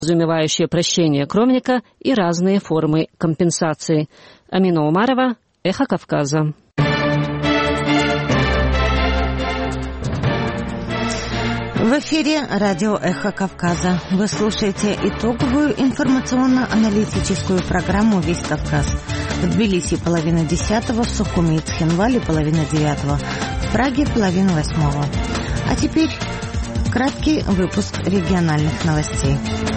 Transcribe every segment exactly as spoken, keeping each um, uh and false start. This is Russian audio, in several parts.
подразумевающее прощение кровника и разные формы компенсации. Амина Умарова, Эхо Кавказа. В эфире радио «Эхо Кавказа». Вы слушаете итоговую информационно-аналитическую программу «Весь Кавказ». В Тбилиси половина десятого, в Сухуми и Цхинвале половина девятого, в Праге половина восьмого. А теперь краткий выпуск региональных новостей.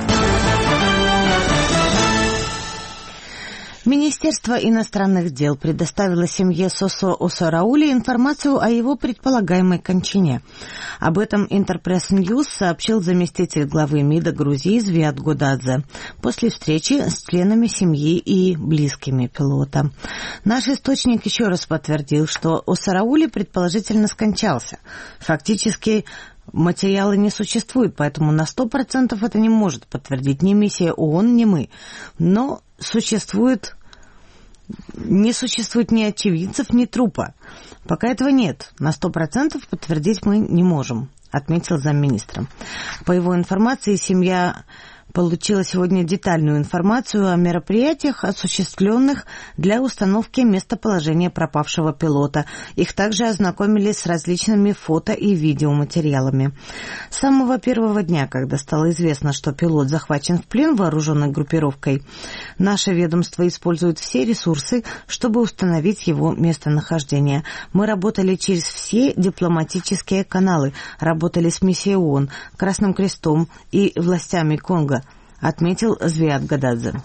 Министерство иностранных дел предоставило семье Сосо Усараули информацию о его предполагаемой кончине. Об этом Интерпресс Ньюс сообщил заместитель главы МИДа Грузии Звиат Гудадзе после встречи с членами семьи и близкими пилота. Наш источник еще раз подтвердил, что Усараули предположительно скончался. Фактически материала не существует, поэтому на сто процентов это не может подтвердить ни миссия ООН, ни мы. Но существует, не существует ни очевидцев, ни трупа. Пока этого нет. На сто процентов подтвердить мы не можем, отметил замминистра. По его информации, семья получила сегодня детальную информацию о мероприятиях, осуществленных для установки местоположения пропавшего пилота. Их также ознакомили с различными фото и видеоматериалами. С самого первого дня, когда стало известно, что пилот захвачен в плен вооруженной группировкой, наше ведомство использует все ресурсы, чтобы установить его местонахождение. Мы работали через все дипломатические каналы, работали с миссией ООН, Красным Крестом и властями Конго, отметил Звиат Гудадзе.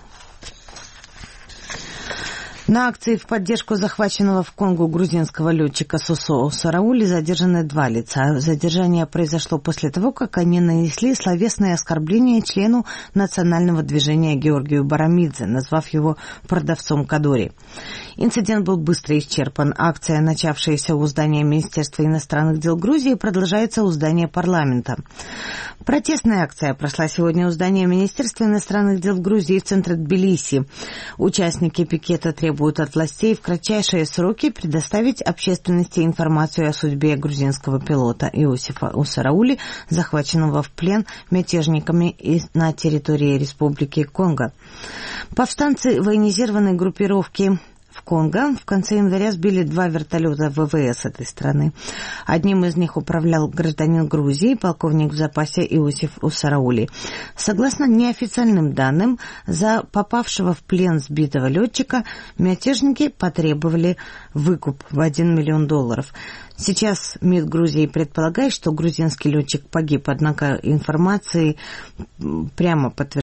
На акции в поддержку захваченного в Конго грузинского летчика Сосо Усараули задержаны два лица. Задержание произошло после того, как они нанесли словесное оскорбление члену национального движения Георгию Барамидзе, назвав его продавцом кадори. Инцидент был быстро исчерпан. Акция, начавшаяся у здания Министерства иностранных дел Грузии, продолжается у здания парламента. Протестная акция прошла сегодня у здания Министерства иностранных дел Грузии в центре Тбилиси. Участники пикета требуют от властей в кратчайшие сроки предоставить общественности информацию о судьбе грузинского пилота Иосифа Усараули, захваченного в плен мятежниками на территории Республики Конго. Повстанцы военизированной группировки в Конго в конце января сбили два вертолета ВВС этой страны. Одним из них управлял гражданин Грузии, полковник в запасе Иосиф Усараули. Согласно неофициальным данным, за попавшего в плен сбитого летчика мятежники потребовали выкуп в один миллион долларов. Сейчас МИД Грузии предполагает, что грузинский летчик погиб, однако информации прямо подтверждается